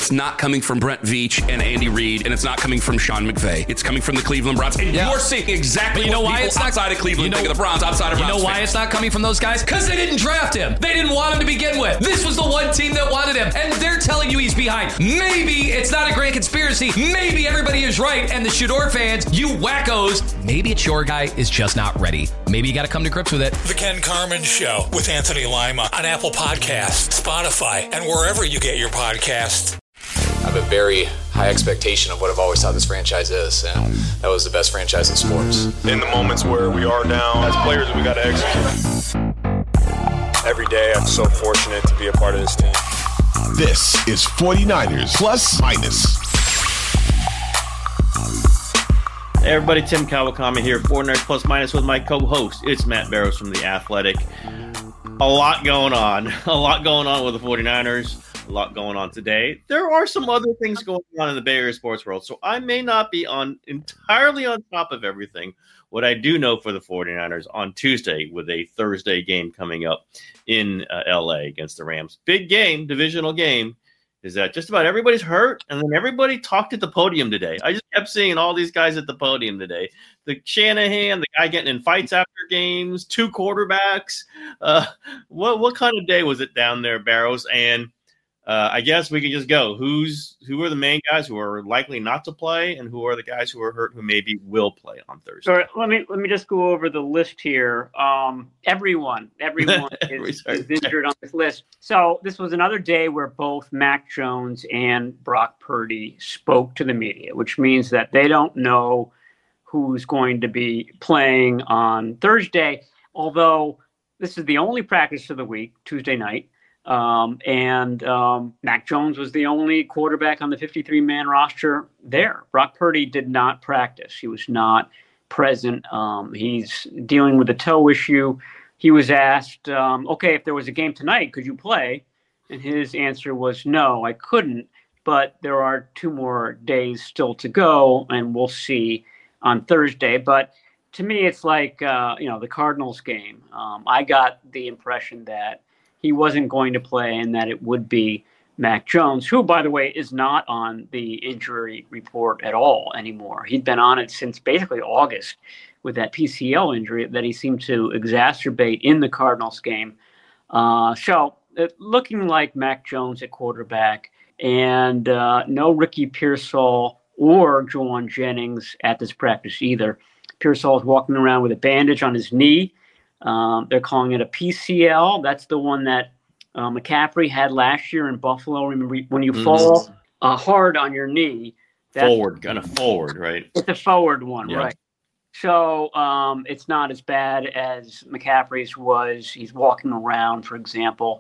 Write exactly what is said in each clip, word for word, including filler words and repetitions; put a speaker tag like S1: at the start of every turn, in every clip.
S1: it's not coming from Brent Veach and Andy Reid, and it's not coming from Sean McVay. It's coming from the Cleveland Browns. And yeah. you're seeing exactly but you know what why people it's not, outside of Cleveland you know, think of the Browns, outside of
S2: You
S1: Browns
S2: know why
S1: fans.
S2: it's not coming from those guys? Because they didn't draft him. They didn't want him to begin with. This was the one team that wanted him, and they're telling you he's behind. Maybe it's not a grand conspiracy. Maybe everybody is right, and the Shador fans, you wackos, maybe it's your guy is just not ready. Maybe you got to come to grips with it.
S3: The Ken Carman Show with Anthony Lima on Apple Podcasts, Spotify, and wherever you get your podcasts.
S4: I have a very high expectation of what I've always thought this franchise is, and that was the best franchise in sports.
S5: In the moments where we are down, as players, we got to execute. Every day, I'm so fortunate to be a part of this team.
S6: This is forty-niners Plus Minus.
S7: Hey everybody, Tim Kawakami here, forty-niners Plus Minus with my co-host. It's Matt Barrows from The Athletic. A lot going on. A lot going on with the forty-niners. A lot going on today. There are some other things going on in the Bay Area sports world, so I may not be on entirely on top of everything. What I do know for the forty-niners on Tuesday with a Thursday game coming up in uh, L A against the Rams. Big game, divisional game, is that just about everybody's hurt, and then everybody talked at the podium today. I just kept seeing all these guys at the podium today. The Shanahan, the guy getting in fights after games, two quarterbacks. Uh, what what kind of day was it down there, Barrows? And Uh, I guess we can just go. Who's who are the main guys who are likely not to play, and who are the guys who are hurt who maybe will play on Thursday?
S8: All right, let me let me just go over the list here. Um, everyone, everyone is, is injured on this list. So this was another day where both Mac Jones and Brock Purdy spoke to the media, which means that they don't know who's going to be playing on Thursday. Although this is the only practice of the week, Tuesday night. Um, and um, Mac Jones was the only quarterback on the fifty-three man roster there. Brock Purdy did not practice. He was not present. Um, he's dealing with a toe issue. He was asked, um, okay, if there was a game tonight, could you play? And his answer was, no, I couldn't. But there are two more days still to go, and we'll see on Thursday. But to me, it's like, uh, you know, the Cardinals game. Um, I got the impression that he wasn't going to play and that it would be Mac Jones, who, by the way, is not on the injury report at all anymore. He'd been on it since basically August with that P C L injury that he seemed to exacerbate in the Cardinals game. Uh, so it, looking like Mac Jones at quarterback and uh, no Ricky Pearsall or Jauan Jennings at this practice either. Pearsall is walking around with a bandage on his knee. Um, they're calling it a P C L. That's the one that uh, McCaffrey had last year in Buffalo. Remember, when you mm-hmm. fall uh, hard on your knee.
S7: Forward, kind of forward, right?
S8: It's the forward one,
S7: yeah.
S8: right. So um, it's not as bad as McCaffrey's was. He's walking around, for example.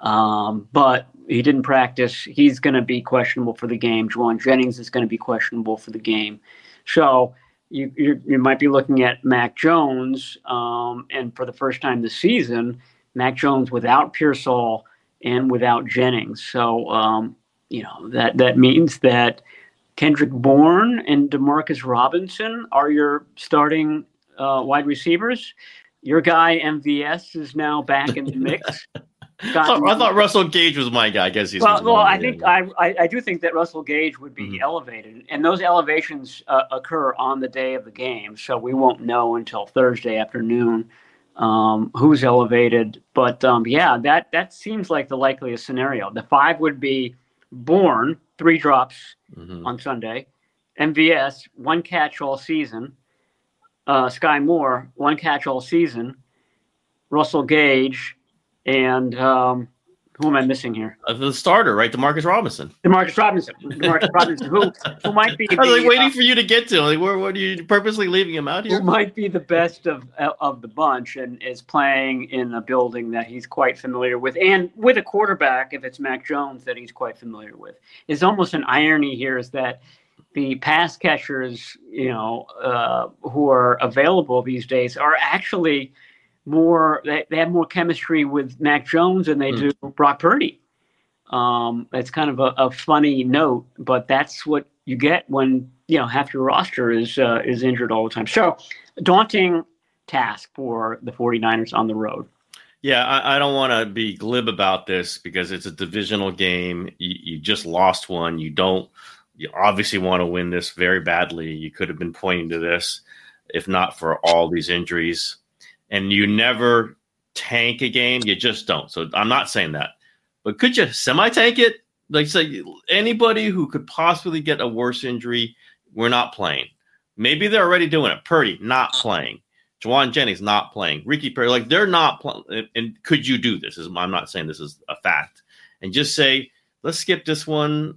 S8: Um, but he didn't practice. He's going to be questionable for the game. Jauan Jennings is going to be questionable for the game. So You, you you might be looking at Mac Jones, um, and for the first time this season, Mac Jones without Pearsall and without Jennings. So, um, you know, that, that means that Kendrick Bourne and Demarcus Robinson are your starting uh, wide receivers. Your guy, M V S, is now back in the mix.
S7: I, thought, I thought Russell Gage was my guy. I guess he's
S8: well. Well, I think I, I I do think that Russell Gage would be
S7: mm-hmm.
S8: elevated, and those elevations uh, occur on the day of the game, so we won't know until Thursday afternoon um, who's elevated. But um, yeah, that that seems like the likeliest scenario. The five would be Bourne, three drops mm-hmm. on Sunday, M V S, one catch all season, uh, Sky Moore, one catch all season, Russell Gage. And um, who am I missing here?
S7: Uh, the starter, right? DeMarcus Robinson.
S8: DeMarcus Robinson. DeMarcus Robinson, who who might be.
S7: I was
S8: the,
S7: like waiting
S8: uh,
S7: for you to get to. Like, where, what are you purposely leaving him out here?
S8: Who might be the best of of the bunch and is playing in a building that he's quite familiar with, and with a quarterback, if it's Mac Jones, that he's quite familiar with. It's almost an irony here is that the pass catchers, you know, uh, who are available these days are actually more they, they have more chemistry with Mac Jones than they mm. do Brock Purdy. Um, it's kind of a, a funny note, but that's what you get when, you know, half your roster is uh, is injured all the time. So daunting task for the forty-niners on the road.
S7: Yeah, I, I don't want to be glib about this because it's a divisional game. You, you just lost one. You don't. You obviously want to win this very badly. You could have been pointing to this if not for all these injuries. And you never tank a game. You just don't. So I'm not saying that. But could you semi-tank it? Like say anybody who could possibly get a worse injury, we're not playing. Maybe they're already doing it. Purdy not playing. Juwan Jennings not playing. Ricky Perry, like they're not playing. And could you do this? I'm not saying this is a fact. And just say, let's skip this one.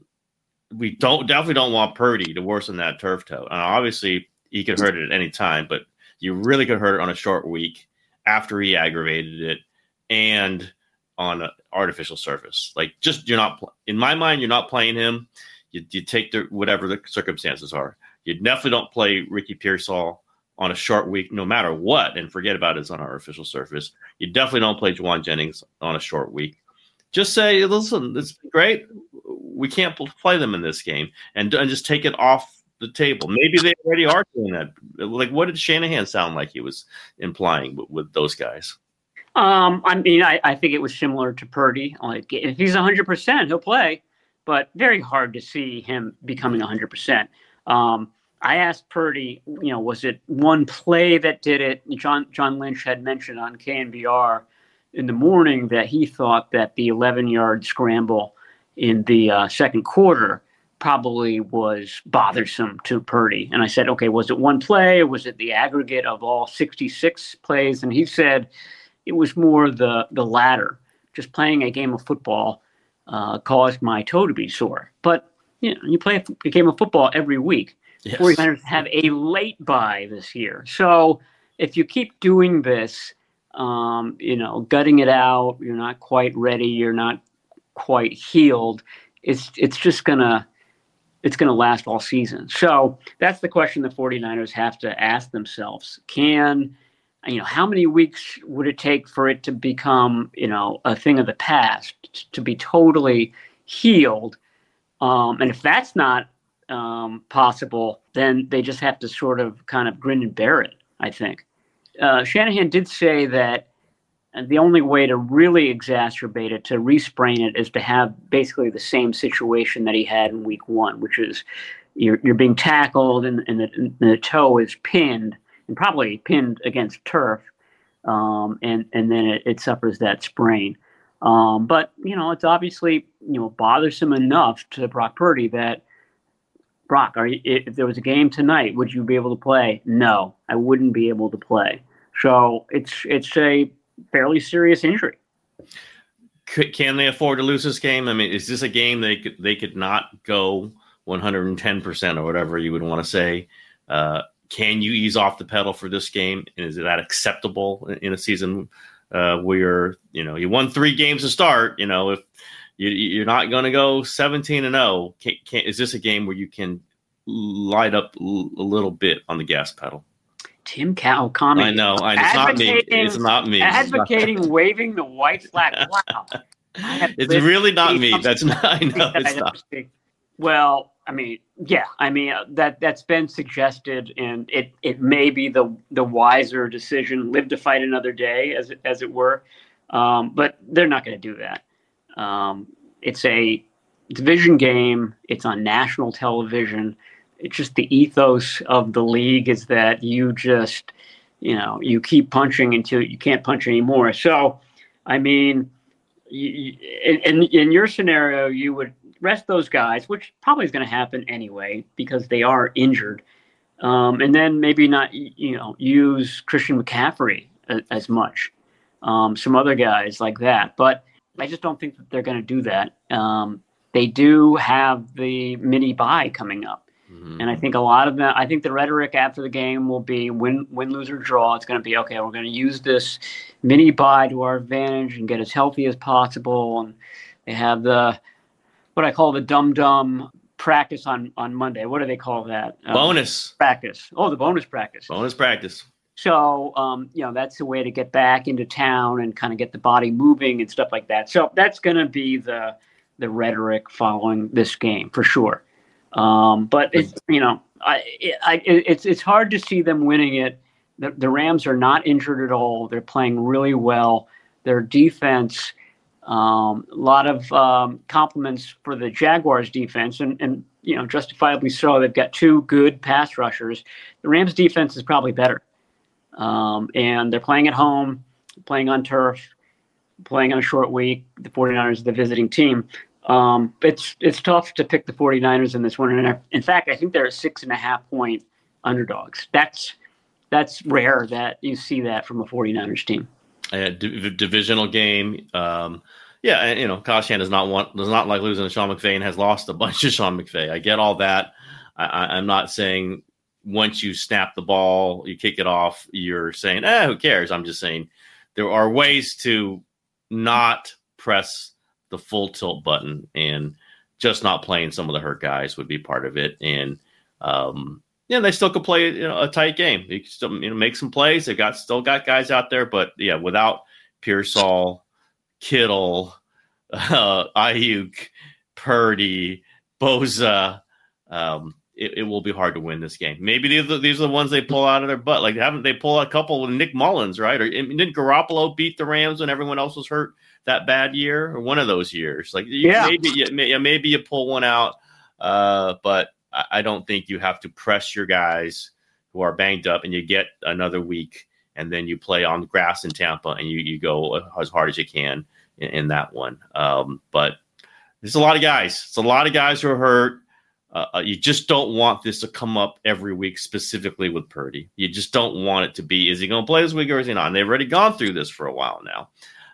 S7: We don't definitely don't want Purdy to worsen that turf toe. And obviously, he could hurt it at any time, but you really could hurt it on a short week after he aggravated it and on an artificial surface. Like just you're not in my mind, you're not playing him. You, you take the whatever the circumstances are. You definitely don't play Ricky Pearsall on a short week, no matter what, and forget about it's on an artificial surface. You definitely don't play Juwan Jennings on a short week. Just say, listen, it's great. We can't play them in this game, and, and just take it off the table. Maybe they already are doing that. Like, what did Shanahan sound like he was implying with, with those guys?
S8: Um, I mean, I, I think it was similar to Purdy. Like, if he's one hundred percent, he'll play, but very hard to see him becoming one hundred percent. Um, I asked Purdy, you know, was it one play that did it? John John Lynch had mentioned on K N B R in the morning that he thought that the eleven-yard scramble in the uh, second quarter probably was bothersome to Purdy. And I said, okay, was it one play or was it the aggregate of all sixty-six plays? And he said it was more the, the latter. Just playing a game of football uh, caused my toe to be sore. But, you know, you play a, a game of football every week. Yes. 49ers have a late bye this year. So if you keep doing this, um, you know, gutting it out, you're not quite ready, you're not quite healed, it's it's just going to it's going to last all season. So that's the question the 49ers have to ask themselves. Can, you know, how many weeks would it take for it to become, you know, a thing of the past, to be totally healed? Um, and if that's not um, possible, then they just have to sort of kind of grin and bear it, I think. Uh, Shanahan did say that the only way to really exacerbate it, to resprain it, is to have basically the same situation that he had in week one, which is you're you're being tackled and, and, the, and the toe is pinned, and probably pinned against turf, um, and, and then it, it suffers that sprain. Um, but, you know, it's obviously, you know, bothersome enough to Brock Purdy that, Brock, are you, if there was a game tonight, would you be able to play? No, I wouldn't be able to play. So it's it's a fairly serious injury.
S7: Could, can they afford to lose this game? I mean, is this a game they could they could not go one hundred ten percent or whatever you would want to say? Uh, can you ease off the pedal for this game? Is that acceptable in a season uh, where you know you won three games to start? You know, if you, you're not going to go seventeen and zero, can, can, is this a game where you can light up a little bit on the gas pedal?
S8: Tim Kawakami.
S7: I know. I, it's not me. It's not me.
S8: Advocating
S7: not
S8: waving the white flag. Wow.
S7: It's really not me. That's not. I know. It's not.
S8: Well, I mean, yeah. I mean, uh, that that's been suggested, and it, it may be the the wiser decision. Live to fight another day, as it, as it were. Um, but they're not going to do that. Um, it's a division game. It's on national television. It's just the ethos of the league is that you just, you know, you keep punching until you can't punch anymore. So, I mean, you, in, in your scenario, you would rest those guys, which probably is going to happen anyway because they are injured. Um, and then maybe not, you know, use Christian McCaffrey as, as much. Um, some other guys like that. But I just don't think that they're going to do that. Um, they do have the mini bye coming up. And I think a lot of them, I think the rhetoric after the game will be win, win, lose, or draw. It's going to be, okay, we're going to use this mini bye to our advantage and get as healthy as possible. And they have the, what I call the dum-dum practice on, on Monday. What do they call that? Um,
S7: bonus.
S8: Practice. Oh, the bonus practice.
S7: Bonus practice.
S8: So, um, you know, that's a way to get back into town and kind of get the body moving and stuff like that. So that's going to be the the rhetoric following this game for sure. Um, but it's, you know, I, I, it's, it's hard to see them winning it. The, the Rams are not injured at all. They're playing really well. their defense. Um, a lot of um, compliments for the Jaguars defense, and, and you know, justifiably so. They've got two good pass rushers. The Rams defense is probably better, um, and they're playing at home, playing on turf, playing on a short week. The 49ers, the visiting team. Um, it's it's tough to pick the 49ers in this one. And in fact, I think they're a six and a half point underdogs. That's that's rare that you see that from a 49ers team.
S7: A d- divisional game. Um, yeah, and, you know, Kyle Shanahan does not want does not like losing to Sean McVay and has lost a bunch of Sean McVay. I get all that. I, I, I'm not saying once you snap the ball, you kick it off, you're saying, eh, who cares? I'm just saying there are ways to not press the full tilt button, and just not playing some of the hurt guys would be part of it. And um, yeah, they still could play, you know, a tight game. They can still, you know, make some plays. They've got still got guys out there, but yeah, without Pearsall, Kittle, uh, Ayuk, Purdy, Bosa, um, it, it will be hard to win this game. Maybe these are, these are the ones they pull out of their butt. Like, haven't they pull a couple with Nick Mullins, right? Or didn't Garoppolo beat the Rams when everyone else was hurt that bad year, or one of those years? Like,
S8: yeah,
S7: maybe you, maybe you pull one out, uh, but I don't think you have to press your guys who are banged up, and you get another week, and then you play on grass in Tampa, and you, you go as hard as you can in, in that one. Um, but there's a lot of guys. It's a lot of guys who are hurt. Uh, you just don't want this to come up every week, specifically with Purdy. You just don't want it to be, is he going to play this week or is he not? And they've already gone through this for a while now.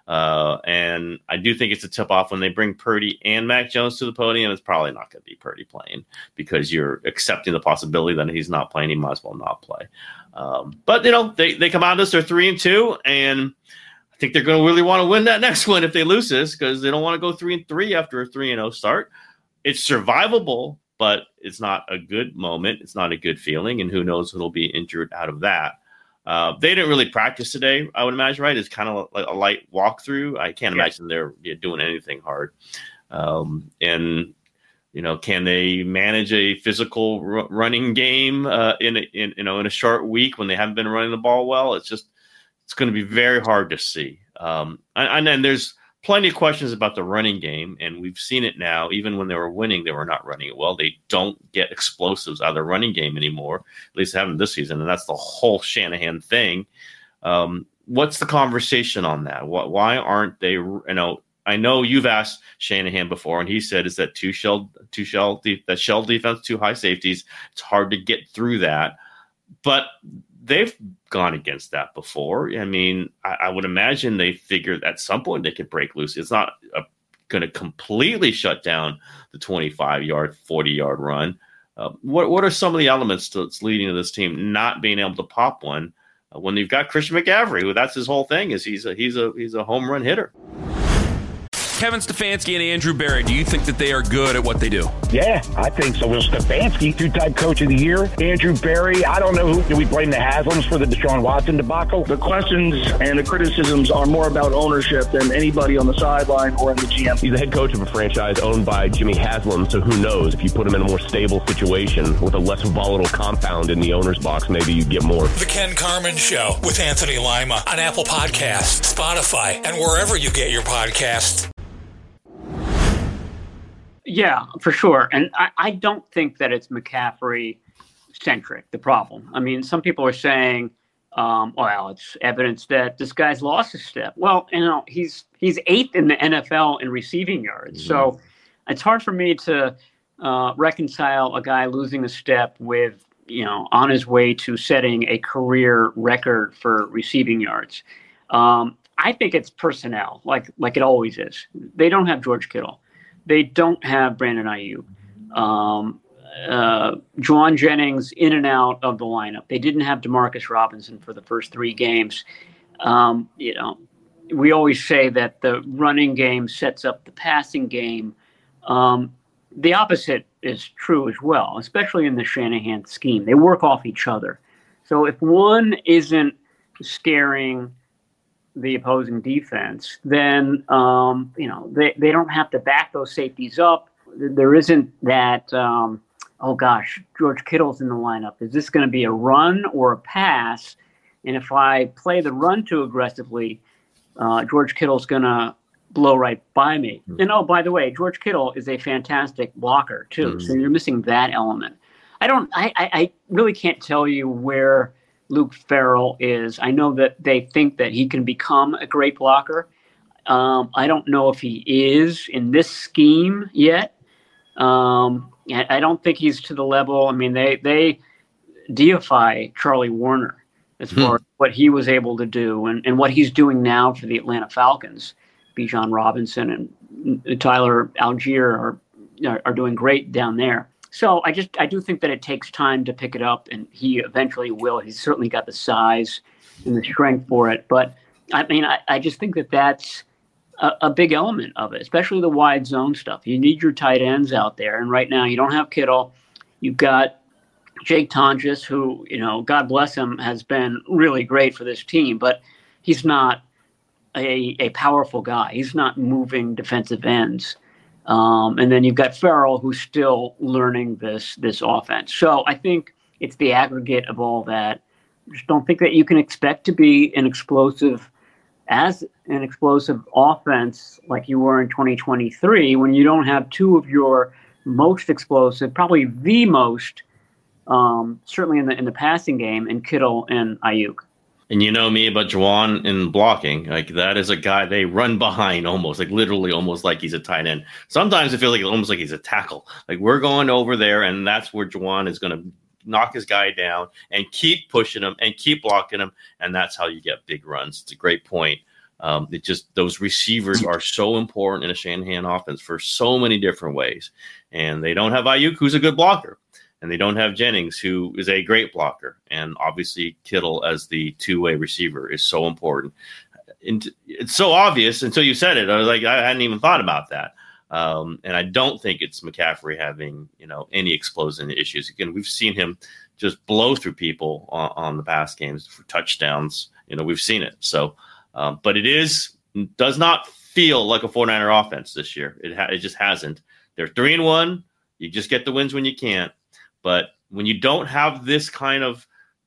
S7: Uh, and I do think it's a tip-off when they bring Purdy and Mac Jones to the podium. It's probably not going to be Purdy playing, because you're accepting the possibility that he's not playing. He might as well not play. Um, but, you know, they, they come out of this, they're three and two, and I think they're going to really want to win that next one if they lose this, because they don't want to go three and three after a three and oh start. It's survivable, but it's not a good moment. It's not a good feeling, and who knows who'll be injured out of that. Uh, they didn't really practice today, I would imagine, right? It's kind of like a light walkthrough. I can't yeah. imagine they're yeah, doing anything hard. Um, and, you know, can they manage a physical r- running game uh, in, a, in, you know, in a short week when they haven't been running the ball well? It's just, it's going to be very hard to see. Um, and, and then there's plenty of questions about the running game, and we've seen it now. Even when they were winning, they were not running it well. They don't get explosives out of the running game anymore, at least they haven't this season, and that's the whole Shanahan thing. Um, what's the conversation on that? Why, why aren't they, you know, I know you've asked Shanahan before, and he said, is that two shell, two shell, that shell defense, two high safeties, it's hard to get through that. But they've gone against that before. I mean, I, I would imagine they figured at some point they could break loose. It's not going to completely shut down the twenty-five-yard, forty-yard run. Uh, what what are some of the elements that's leading to this team not being able to pop one uh, when you've got Christian McCaffrey, who that's his whole thing, is he's a he's a he's a home run hitter?
S1: Kevin Stefanski and Andrew Berry, do you think that they are good at what they do?
S9: Yeah, I think so. Well, Stefanski, two-time coach of the year. Andrew Berry, I don't know who. Do we blame the Haslams for the Deshaun Watson debacle?
S10: The questions and the criticisms are more about ownership than anybody on the sideline or in the G M.
S11: He's the head coach of a franchise owned by Jimmy Haslam, so who knows? If you put him in a more stable situation with a less volatile compound in the owner's box, maybe you get more.
S3: The Ken Carman Show with Anthony Lima on Apple Podcasts, Spotify, and wherever you get your podcasts.
S8: Yeah, for sure. And I, I don't think that it's McCaffrey-centric, the problem. I mean, some people are saying, um, well, it's evidence that this guy's lost his step. Well, you know, he's he's eighth in the N F L in receiving yards. Mm-hmm. So it's hard for me to uh, reconcile a guy losing a step with, you know, on his way to setting a career record for receiving yards. Um, I think it's personnel, like like it always is. They don't have George Kittle. They don't have Brandon Ayuk. Um, uh, Juwan Jennings in and out of the lineup. They didn't have Demarcus Robinson for the first three games. Um, you know, we always say that the running game sets up the passing game. Um, the opposite is true as well, especially in the Shanahan scheme. They work off each other. So if one isn't scaring the opposing defense, then, um, you know, they, they don't have to back those safeties up. There isn't that, um, oh gosh, George Kittle's in the lineup. Is this going to be a run or a pass? And if I play the run too aggressively, uh, George Kittle's going to blow right by me. Mm-hmm. And oh, by the way, George Kittle is a fantastic blocker too. Mm-hmm. So you're missing that element. I don't, I, I, I really can't tell you where Luke Farrell is. I know that they think that he can become a great blocker. Um, I don't know if he is in this scheme yet. Um, I don't think he's to the level. I mean, they, they deify Charlie Warner as far hmm. as what he was able to do and, and what he's doing now for the Atlanta Falcons. Bijan Robinson and Tyler Algier are, are are doing great down there. So I just I do think that it takes time to pick it up, and he eventually will. He's certainly got the size and the strength for it. But I mean, I, I just think that that's a, a big element of it, especially the wide zone stuff. You need your tight ends out there, and right now you don't have Kittle. You've got Jake Tonjes, who, you know, God bless him, has been really great for this team, but he's not A, a powerful guy. He's not moving defensive ends. Um, and then you've got Farrell, who's still learning this this offense. So I think it's the aggregate of all that. Just don't think that you can expect to be an explosive, as an explosive offense like you were in twenty twenty-three when you don't have two of your most explosive, probably the most, um, certainly in the in the passing game, in Kittle and Ayuk.
S7: And you know me about Juwan in blocking. Like, that is a guy they run behind almost, like literally almost like he's a tight end. Sometimes it feels like almost like he's a tackle. Like, we're going over there, and that's where Juwan is going to knock his guy down and keep pushing him and keep blocking him, and that's how you get big runs. It's a great point. Um, it just those receivers are so important in a Shanahan offense for so many different ways. And they don't have Ayuk, who's a good blocker. And they don't have Jennings, who is a great blocker. And obviously Kittle as the two-way receiver is so important. And it's so obvious until you said it. I was like, I hadn't even thought about that. Um, and I don't think it's McCaffrey having, you know, any explosion issues. Again, we've seen him just blow through people on, on the past games for touchdowns. You know, we've seen it. So, um, but it is does not feel like a 49er offense this year. It ha- it just hasn't. They're three and one. You just get the wins when you can't. But when you don't have this kind of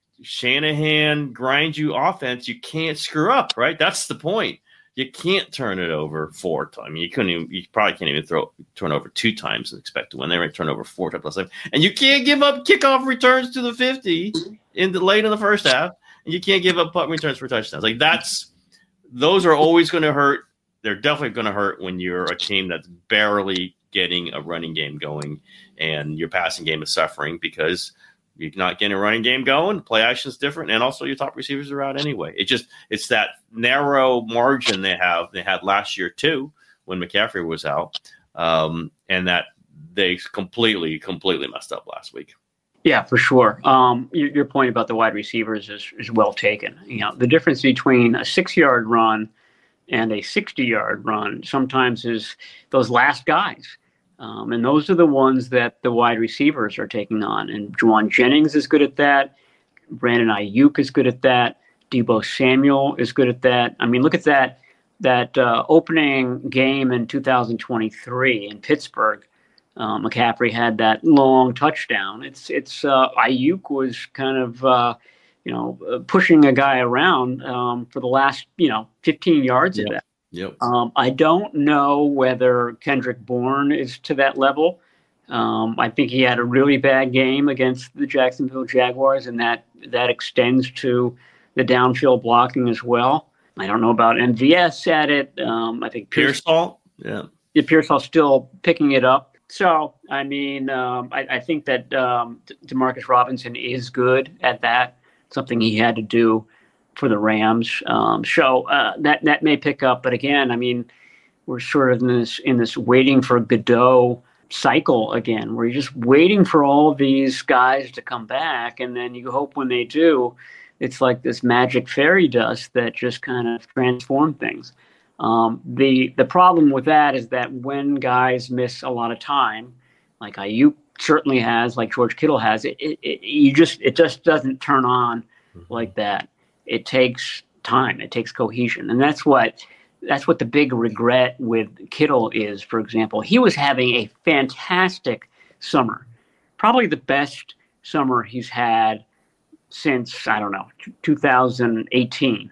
S7: Shanahan grind you offense, you can't screw up, right? That's the point. You can't turn it over four times. I mean, you couldn't even, you probably can't even throw turn over two times and expect to win. They might turn over four times last time. And you can't give up kickoff returns to the fifty in the late in the first half. And you can't give up punt returns for touchdowns. Like, that's those are always going to hurt. They're definitely going to hurt when you're a team that's barely getting a running game going and your passing game is suffering because you're not getting a running game going. Play action is different, and also your top receivers are out anyway. It just it's that narrow margin they have. They had last year too when McCaffrey was out, um, and that they completely, completely messed up last week.
S8: Yeah, for sure. Um, your, your point about the wide receivers is is well taken. You know, the difference between a six-yard run and a sixty-yard run sometimes is those last guys. Um, and those are the ones that the wide receivers are taking on. And Juwan Jennings is good at that. Brandon Ayuk is good at that. Deebo Samuel is good at that. I mean, look at that that uh, opening game in two thousand twenty-three in Pittsburgh. Uh, McCaffrey had that long touchdown. It's it's uh, Ayuk was kind of uh, you know pushing a guy around um, for the last you know fifteen yards
S7: yep.
S8: of that.
S7: Yep.
S8: Um, I don't know whether Kendrick Bourne is to that level. Um, I think he had a really bad game against the Jacksonville Jaguars, and that that extends to the downfield blocking as well. I don't know about M V S at it. Um, I think
S7: Pearsall, yeah,
S8: yeah, Pearsall's still picking it up. So, I mean, um, I, I think that um, Demarcus Robinson is good at that. Something he had to do for the Rams. Um, so uh, that that may pick up, but again, I mean, we're sort of in this in this waiting for Godot cycle again, where you're just waiting for all these guys to come back, and then you hope when they do, it's like this magic fairy dust that just kind of transform things. Um, the the problem with that is that when guys miss a lot of time, like Ayuk certainly has, like George Kittle has, it, it, it you just it just doesn't turn on mm-hmm. like that. It takes time. It takes cohesion. And that's what that's what the big regret with Kittle is, for example. He was having a fantastic summer, probably the best summer he's had since, I don't know, two thousand eighteen.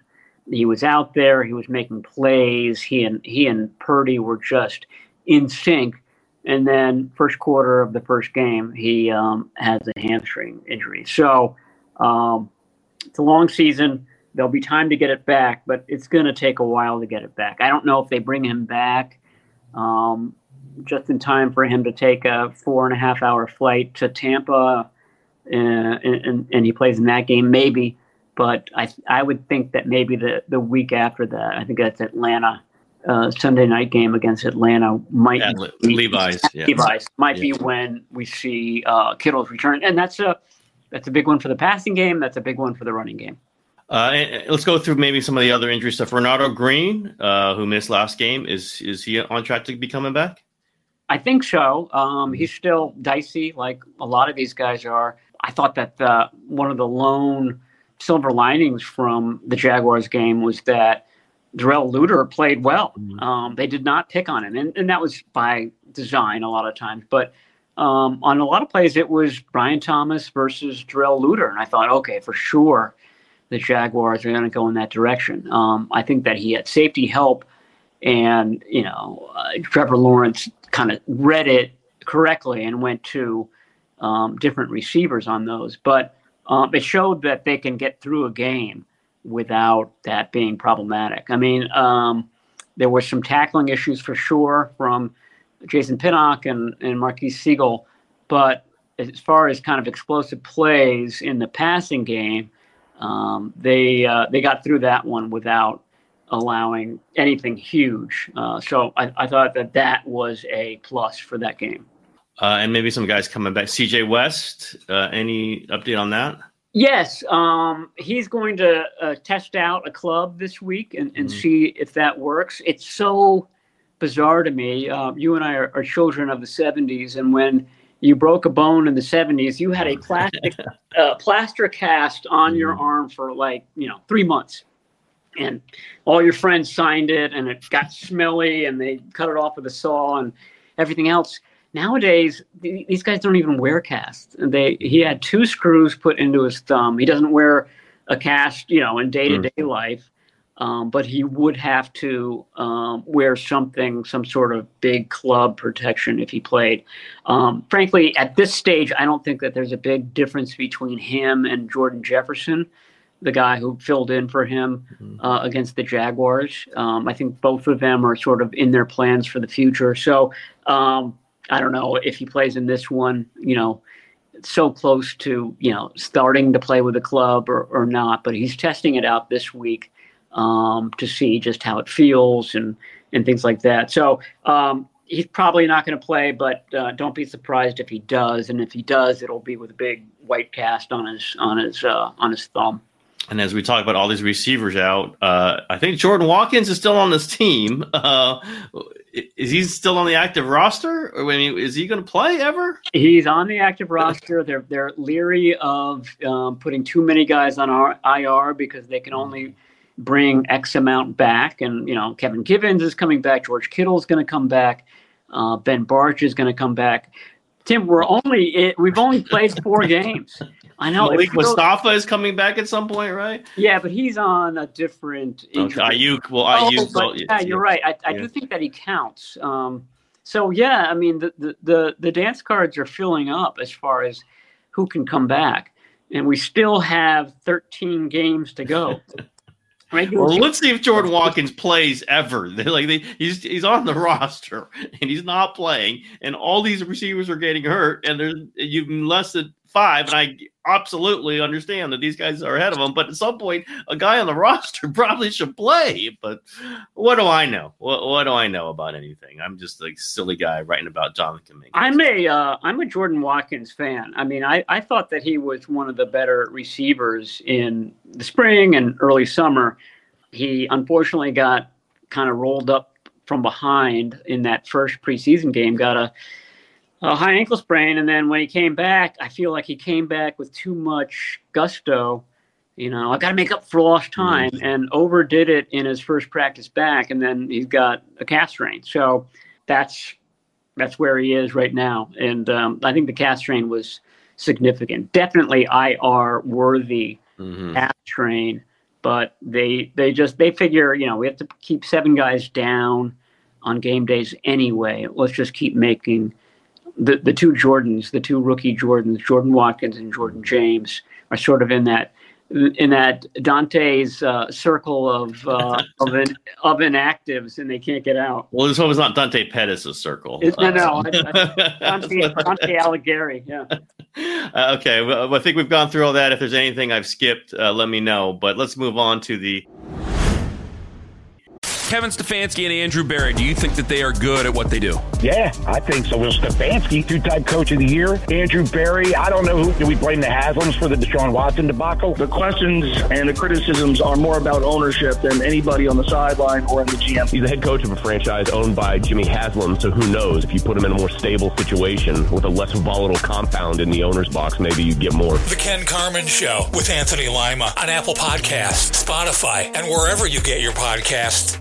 S8: he was out there. He was making plays. He and he and Purdy were just in sync. And then first quarter of the first game, he um, has a hamstring injury. So um, it's a long season. There'll be time to get it back, but it's going to take a while to get it back. I don't know if they bring him back um, just in time for him to take a four and a half hour flight to Tampa, and, and, and he plays in that game, maybe. But I I would think that maybe the, the week after that, I think that's Atlanta. Uh, Sunday night game against Atlanta might
S7: yeah,
S8: be,
S7: Levi's. Yeah.
S8: Levi's might
S7: yeah.
S8: be when we see uh, Kittle's return, and that's a that's a big one for the passing game. That's a big one for the running game.
S7: Uh, and let's go through maybe some of the other injury stuff. Renato Green, uh, who missed last game, is is he on track to be coming back?
S8: I think so. Um, he's still dicey, like a lot of these guys are. I thought that the, one of the lone silver linings from the Jaguars game was that Darrell Luter played well. Um, they did not pick on him, and, and that was by design a lot of times. But um, on a lot of plays, it was Brian Thomas versus Darrell Luter, and I thought, okay, for sure, the Jaguars are going to go in that direction. Um, I think that he had safety help, and you know, uh, Trevor Lawrence kind of read it correctly and went to um, different receivers on those. But um, it showed that they can get through a game without that being problematic. I mean, um, there were some tackling issues for sure from Jason Pinnock and, and Marquise Siegel, but as far as kind of explosive plays in the passing game, um, they uh, they got through that one without allowing anything huge. Uh, so I, I thought that that was a plus for that game.
S7: Uh, and maybe some guys coming back. C J West, uh, any update on that?
S8: Yes, um, he's going to uh, test out a club this week and, and mm. see if that works. It's so bizarre to me. Uh, you and I are, are children of the seventies, and when you broke a bone in the seventies, you had a plastic uh, plaster cast on mm. your arm for like, you know, three months. And all your friends signed it, and it got smelly, and they cut it off with a saw and everything else. Nowadays, th- these guys don't even wear casts. They he had two screws put into his thumb. He doesn't wear a cast, you know, in day-to-day mm. life, um, but he would have to um, wear something, some sort of big club protection if he played. Um, frankly, at this stage, I don't think that there's a big difference between him and Jordan Jefferson, the guy who filled in for him uh, against the Jaguars. Um, I think both of them are sort of in their plans for the future. So um, I don't know if he plays in this one, you know, so close to, you know, starting to play with the club or, or not, but he's testing it out this week um, to see just how it feels and, and things like that. So um, he's probably not going to play, but uh, don't be surprised if he does. And if he does, it'll be with a big white cast on his, on his, uh, on his thumb.
S7: And as we talk about all these receivers out, uh, I think Jordan Watkins is still on this team. Uh, is he still on the active roster? Or I mean, is he going to play ever?
S8: He's on the active roster. They're they're leery of um, putting too many guys on our I R because they can only bring X amount back. And you know, Kevin Givens is coming back. George Kittle is going to come back. Uh, Ben Barch is going to come back. Tim, we're only we've only played four games. I know.
S7: Malik Mustafa is coming back at some point, right?
S8: Yeah, but he's on a different injury.
S7: Okay, Ayuk, well, Ayuk.
S8: Oh, but, yeah, you're right. I, I yeah. do think that he counts. Um, so, yeah, I mean, the, the, the, the dance cards are filling up as far as who can come back. And we still have thirteen games to go.
S7: Well, let's see if Jordan Watkins plays ever. They're like they, he's he's on the roster and he's not playing, and all these receivers are getting hurt, and there's you less than five. And I absolutely understand that these guys are ahead of them, but at some point, a guy on the roster probably should play. But what do I know? What, what do I know about anything? I'm just a silly guy writing about Jonathan Mingo.
S8: I'm a uh, I'm a Jordan Watkins fan. I mean, I, I thought that he was one of the better receivers in the spring and early summer. He unfortunately got kind of rolled up from behind in that first preseason game, got a, a high ankle sprain. And then when he came back, I feel like he came back with too much gusto. You know, I got to make up for lost time, mm-hmm. and overdid it in his first practice back. And then he's got a calf strain. So that's, that's where he is right now. And um, I think the calf strain was significant. Definitely I R worthy mm-hmm. calf strain. but they they just they figure, you know, we have to keep seven guys down on game days anyway. Let's just keep making the the two Jordans, the two rookie Jordans, Jordan Watkins and Jordan James, are sort of in that in that Dante's uh, circle of uh, of, in, of inactives, and they can't get out.
S7: Well, this one was not Dante Pettis' circle.
S8: It's, no, no, I, I, Dante, Dante Alighieri. Yeah.
S7: Uh, okay, well, I think we've gone through all that. If there's anything I've skipped, uh, let me know. But let's move on to the.
S1: Kevin Stefanski and Andrew Berry, do you think that they are good at what they do?
S9: Yeah, I think so. Will Stefanski, two-time coach of the year. Andrew Berry, I don't know who. Do we blame the Haslams for the Deshaun Watson debacle?
S10: The questions and the criticisms are more about ownership than anybody on the sideline or in the G M.
S11: He's the head coach of a franchise owned by Jimmy Haslam, so who knows? If you put him in a more stable situation with a less volatile compound in the owner's box, maybe you get more.
S3: The Ken Carman Show with Anthony Lima on Apple Podcasts, Spotify, and wherever you get your podcasts.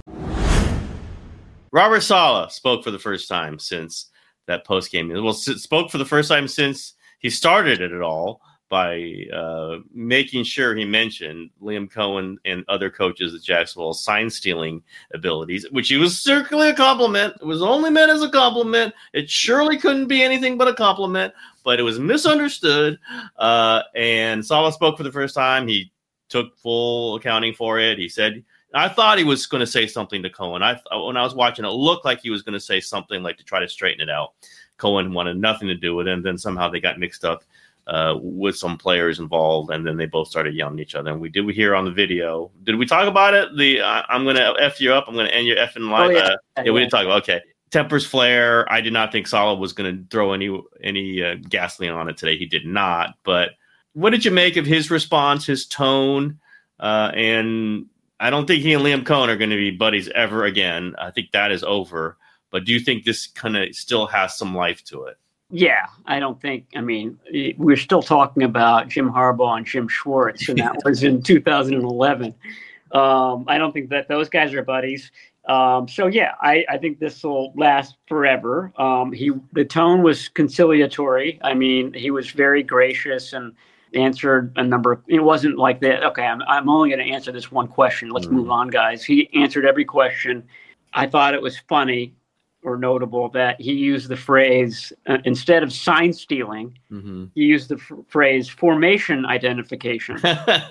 S7: Robert Saleh spoke for the first time since that postgame. Well, spoke for the first time since he started it at all by uh, making sure he mentioned Liam Cohen and other coaches at Jacksonville sign stealing abilities, which he was certainly a compliment. It was only meant as a compliment. It surely couldn't be anything but a compliment, but it was misunderstood. Uh, and Saleh spoke for the first time. He took full accounting for it. He said, I thought he was going to say something to Cohen. I when I was watching, it looked like he was going to say something like to try to straighten it out. Cohen wanted nothing to do with it, and then somehow they got mixed up uh, with some players involved, and then they both started yelling at each other. And we did we hear on the video. Did we talk about it? The uh, I'm going to F you up. I'm going to end your effing life. Oh, yeah. Uh, yeah, yeah, we didn't talk about it. Okay. Tempers flare. I did not think Saleh was going to throw any any uh, gasoline on it today. He did not. But what did you make of his response, his tone, uh, and I don't think he and Liam Cohen are going to be buddies ever again. I think that is over. But do you think this kind of still has some life to it?
S8: Yeah, I don't think. I mean, we're still talking about Jim Harbaugh and Jim Schwartz, and that was in two thousand eleven. Um, I don't think that those guys are buddies. Um, so yeah, I, I think this will last forever. Um, he the tone was conciliatory. I mean, he was very gracious and answered a number of, it wasn't like that. Okay, I'm, I'm only going to answer this one question. Let's mm. move on, guys. He answered every question. I thought it was funny or notable that he used the phrase, uh, instead of sign stealing, mm-hmm. he used the f- phrase formation identification.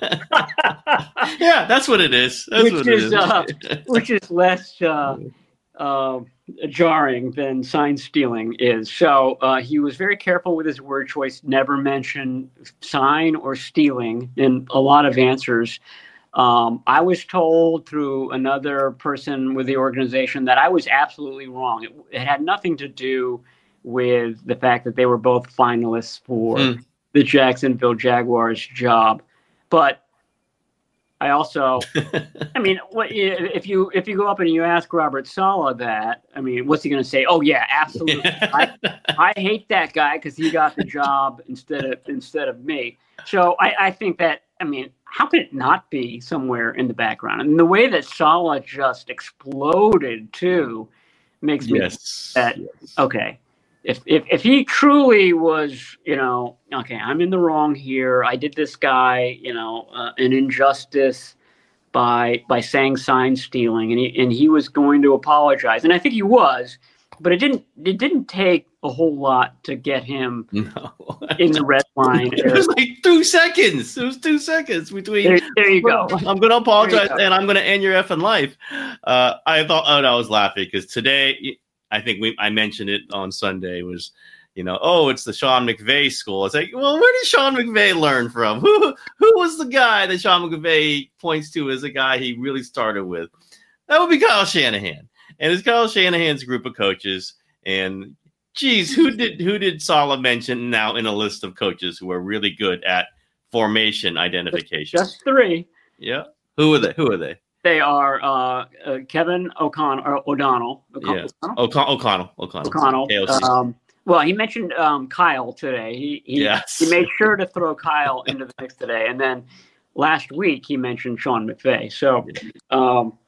S7: Yeah, that's what it is. That's
S8: which
S7: what
S8: is,
S7: it is.
S8: uh, which is less uh, uh, jarring than sign stealing is. So uh, he was very careful with his word choice, never mentioned sign or stealing in a lot of answers. Um, I was told through another person with the organization that I was absolutely wrong. It, it had nothing to do with the fact that they were both finalists for mm. the Jacksonville Jaguars job. But I also, I mean, what, if you if you go up and you ask Robert Saleh that, I mean, what's he going to say? Oh yeah, absolutely. I, I hate that guy because he got the job instead of instead of me. So I, I think that, I mean, how could it not be somewhere in the background? And the way that Saleh just exploded too makes me
S7: yes.
S8: think that
S7: yes.
S8: okay. If, if if he truly was, you know, okay, I'm in the wrong here. I did this guy, you know, uh, an injustice by by saying sign stealing, and he and he was going to apologize, and I think he was, but it didn't it didn't take a whole lot to get him
S7: no.
S8: in the red line.
S7: It was like two seconds. It was two seconds between.
S8: There, there you go.
S7: I'm going to apologize, and I'm going to end your effing life. Uh, I thought, oh, no, I was laughing because today. I think we I mentioned it on Sunday was, you know, oh, it's the Sean McVay school. It's like, well, where did Sean McVay learn from? Who who was the guy that Sean McVay points to as a guy he really started with? That would be Kyle Shanahan. And it's Kyle Shanahan's group of coaches. And geez, who did who did Saleh mention now in a list of coaches who are really good at formation identification?
S8: Just three.
S7: Yeah. Who are they? Who are they?
S8: They are uh, uh, Kevin O'Connell, or O'Donnell.
S7: O'Connell. Yes. O'Connell. O'Connell. O'Connell.
S8: O'Connell. Um, well, he mentioned um, Kyle today. He he,
S7: yes.
S8: he made sure to throw Kyle into the mix today. And then last week he mentioned Sean McVay. So, um,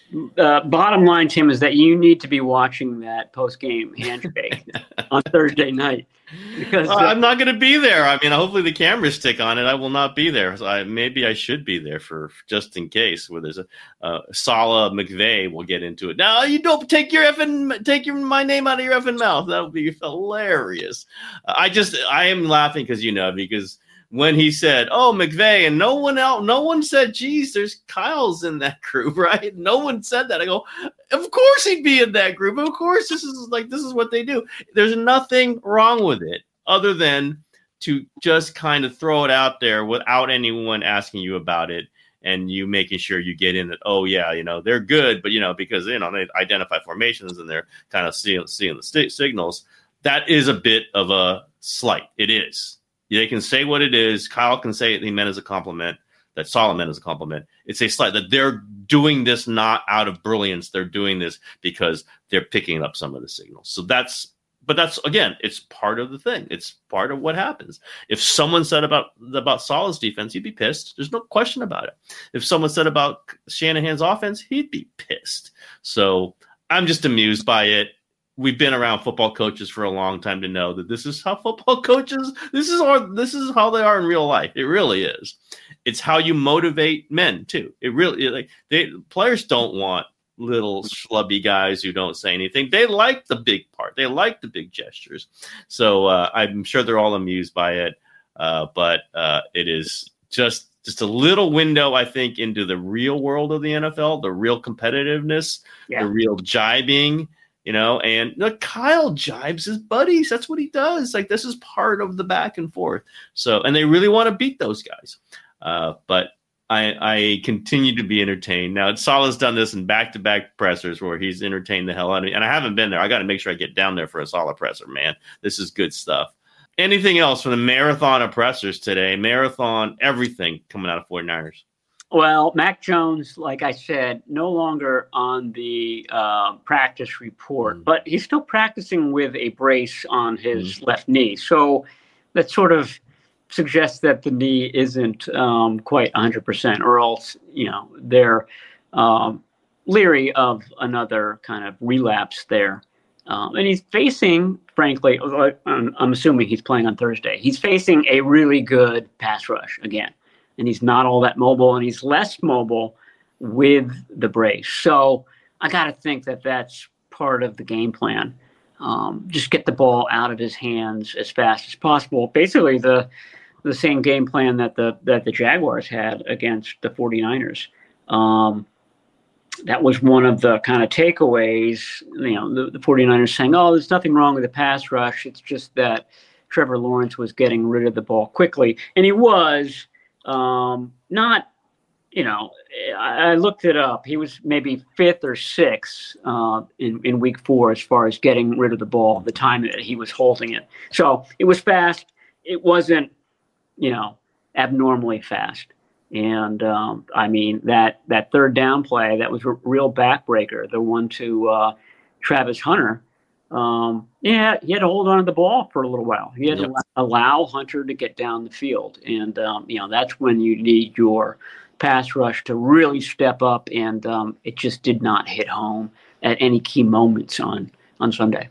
S8: uh, bottom line, Tim, is that you need to be watching that post-game handshake on Thursday night. Because uh,
S7: uh, I'm not going to be there. I mean, hopefully the cameras stick on it. I will not be there. So I, maybe I should be there for just in case. Where there's a uh, Saleh McVay, we'll get into it. No, you don't take your effing take your my name out of your effing mouth. That would be hilarious. Uh, I just I am laughing because you know because when he said, "Oh, McVay," and no one else, no one said, "Geez, there's Kyle's in that group," right? No one said that. I go, of course he'd be in that group. Of course, this is like this is what they do. There's nothing wrong with it other than to just kind of throw it out there without anyone asking you about it and you making sure you get in that. Oh yeah, you know they're good, but you know because you know they identify formations and they're kind of seeing seeing the st- signals. That is a bit of a slight. It is. They can say what it is. Kyle can say it, he meant as a compliment. That Saleh meant as a compliment. It's a slight that they're doing this not out of brilliance. They're doing this because they're picking up some of the signals. So that's, but that's again, it's part of the thing. It's part of what happens. If someone said about about Saleh's defense, he'd be pissed. There's no question about it. If someone said about Shanahan's offense, he'd be pissed. So I'm just amused by it. We've been around football coaches for a long time to know that this is how football coaches, this is our, this is how they are in real life. It really is. It's how you motivate men too. It really, like they players don't want little schlubby guys who don't say anything. They like the big part. They like the big gestures. So uh, I'm sure they're all amused by it. Uh, but uh, it is just, just a little window, I think, into the real world of the N F L, the real competitiveness, yeah. the real jibing. You know, and look, Kyle jibes his buddies. That's what he does. Like, this is part of the back and forth. So, and they really want to beat those guys. Uh, but I, I continue to be entertained. Now, Saleh's done this in back-to-back pressers where he's entertained the hell out of me. And I haven't been there. I got to make sure I get down there for a Saleh presser, man. This is good stuff. Anything else from the marathon of pressers today? Marathon, everything coming out of 49ers.
S8: Well, Mac Jones, like I said, no longer on the uh, practice report, mm. but he's still practicing with a brace on his mm. left knee. So that sort of suggests that the knee isn't um, quite one hundred percent, or else, you know, they're um, leery of another kind of relapse there. Um, and he's facing, frankly, I'm, I'm assuming he's playing on Thursday, he's facing a really good pass rush again. And he's not all that mobile, and he's less mobile with the brace. So I got to think that that's part of the game plan. Um, just get the ball out of his hands as fast as possible. Basically, the the same game plan that the that the Jaguars had against the 49ers. Um, that was one of the kind of takeaways. You know, the, the 49ers saying, "Oh, there's nothing wrong with the pass rush. It's just that Trevor Lawrence was getting rid of the ball quickly," and he was. Um, not, you know, I, I looked it up. He was maybe fifth or sixth uh, in, in week four as far as getting rid of the ball, the time that he was holding it. So it was fast. It wasn't, you know, abnormally fast. And, um, I mean, that, that third down play, that was a real backbreaker, the one to uh, Travis Hunter. Um, yeah, he had to hold on to the ball for a little while. He had yep. to allow Hunter to get down the field. And, um, you know, that's when you need your pass rush to really step up. And um, it just did not hit home at any key moments on, on Sunday.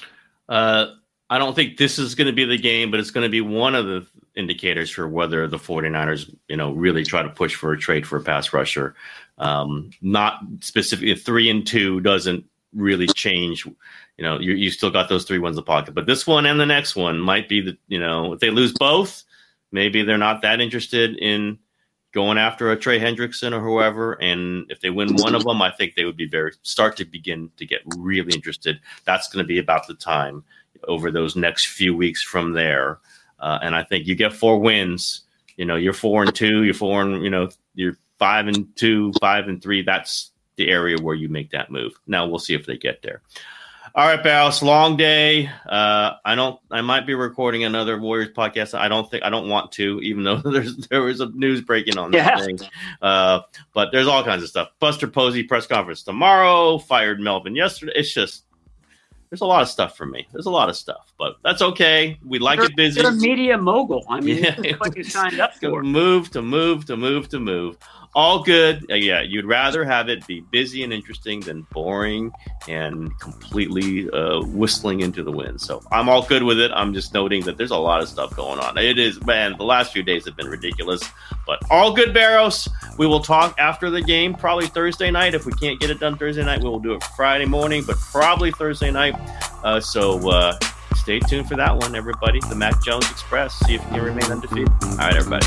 S7: Uh, I don't think this is going to be the game, but it's going to be one of the indicators for whether the 49ers, you know, really try to push for a trade for a pass rusher. Um, not specifically three and two doesn't really change. You know, you you still got those three ones in the pocket, but this one and the next one might be the, you know, if they lose both, maybe they're not that interested in going after a Trey Hendrickson or whoever. And if they win one of them, I think they would be very start to begin to get really interested. That's going to be about the time over those next few weeks from there. Uh, and I think you get four wins, you know, you're four and two, you're four and, you know, you're five and two, five and three. That's the area where you make that move. Now we'll see if they get there. All right, Barros, long day. Uh, I don't. I might be recording another Warriors podcast. I don't think. I don't want to, even though there's there was a news breaking on this yeah. thing. Uh, but there's all kinds of stuff. Buster Posey press conference tomorrow. Fired Melvin yesterday. It's just there's a lot of stuff for me. There's a lot of stuff, but that's okay. We like
S8: you're,
S7: it busy.
S8: You're a media mogul. I mean, yeah. This is what you signed up for.
S7: Move to move to move to move. all good. Uh, yeah, you'd rather have it be busy and interesting than boring and completely uh, whistling into the wind. So I'm all good with it. I'm just noting that there's a lot of stuff going on. It is, man, the last few days have been ridiculous, but all good, Barros. We will talk after the game, probably Thursday night. If we can't get it done Thursday night, we will do it Friday morning, but probably Thursday night. Uh, so uh, stay tuned for that one, everybody. The Mac Jones Express. See if you can remain undefeated. All right, everybody.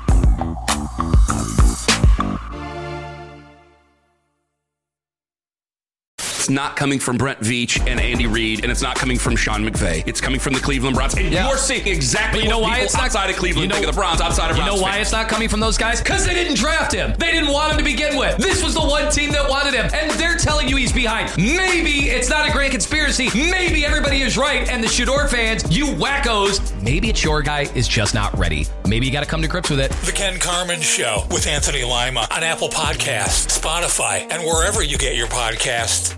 S1: It's not coming from Brent Veach and Andy Reid, and it's not coming from Sean McVay. It's coming from the Cleveland Browns. And yeah. you're seeing exactly
S2: you know
S1: what
S2: why
S1: people
S2: it's not,
S1: outside of Cleveland
S2: you know,
S1: think of the Browns, outside of
S2: You
S1: Browns
S2: know why
S1: fans.
S2: it's not coming from those guys? Because they didn't draft him. They didn't want him to begin with. This was the one team that wanted him, and they're telling you he's behind. Maybe it's not a grand conspiracy. Maybe everybody is right, and the Shador fans, you wackos, maybe it's your guy is just not ready. Maybe you got to come to grips with it.
S3: The Ken Carman Show with Anthony Lima on Apple Podcasts, Spotify, and wherever you get your podcasts.